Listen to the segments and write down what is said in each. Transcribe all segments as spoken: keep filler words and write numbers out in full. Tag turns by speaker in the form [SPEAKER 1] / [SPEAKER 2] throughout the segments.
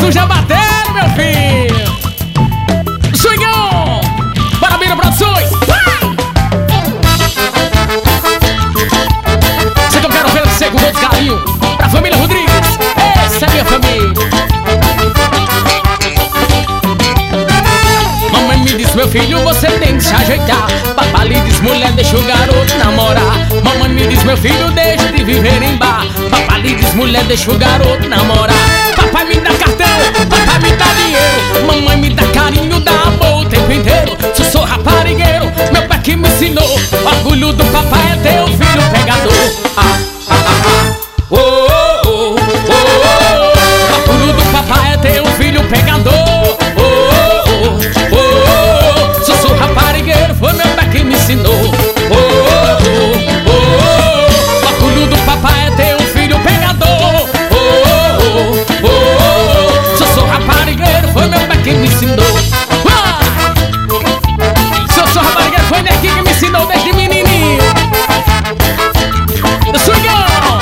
[SPEAKER 1] Isso já bateu, meu filho. Swingão. Parabéns, produções. Sei que eu quero ver você com todo carinho. Pra família Rodrigues. Essa é minha família. Mamãe me diz, meu filho, você tem que se ajeitar. Papai lhe diz, mulher, deixa o garoto namorar. Mamãe me diz, meu filho, deixa de viver em bar. Papai lhe diz, mulher, deixa o garoto namorar. Papai me dá cartão, papai me dá dinheiro. Mamãe me dá carinho, dá amor o tempo inteiro. Se eu sou raparigueiro, meu pai que me ensinou. Orgulho do papai é ter um filho pegador. Ah, ah, ah, ah. Oh, oh, oh, oh, oh. Orgulho do papai é ter um filho pegador. Oh, oh, oh, oh, oh. Se eu sou raparigueiro, foi meu pai que me ensinou. Oh, oh, oh, oh. Orgulho do papai é ter um filho pegador. Oh, oh, oh, oh. Se eu sou raparigueiro, foi meu pai que me ensinou. Ah! Se eu sou raparigueiro, foi neguinho que me ensinou desde menininho. Swingão!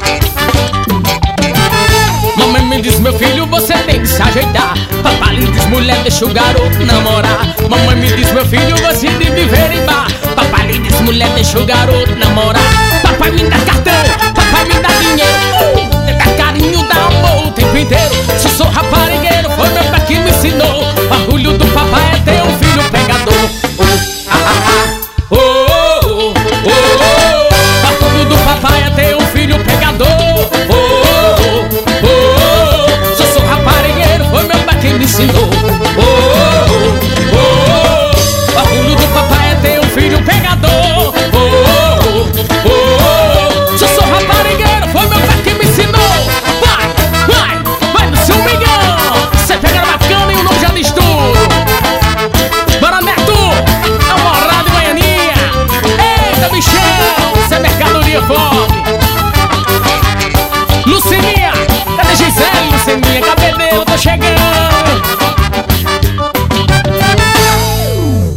[SPEAKER 1] Mamãe me diz, meu filho, você tem que se ajeitar. Papai lhe diz, mulher, deixa o garoto namorar. Mamãe me diz, meu filho, você de viver em bar. Papai lhe diz, mulher, deixa o garoto namorar. Papai me dá cartão, papai me dá dinheiro. Me dá carinho, dá amor o tempo inteiro. Se eu sou raparigueiro, foi meu pai que me ensinou. Orgulho do papai é ter um filho pegador. Oh, ah, ah, ah. Oh, oh, oh, oh. Orgulho do papai é ter um filho pegador. Oh, oh, oh, oh. Se eu sou raparigueiro, foi meu pai que me ensinou. Oh, oh, oh. Orgulho do papai é ter um filho pegador. Oh, oh, oh. Se eu sou raparigueiro, foi meu pai que me ensinou. Vai, vai, vai no seu migão. Você pega bacana e o nome já diz tudo. Bora, Neto, Amorado e Baianinha. Eita, bichão, isso é mercadoria forte. Lucininha, cadê Gisele, Lucininha? Cabedelo, tô chegando.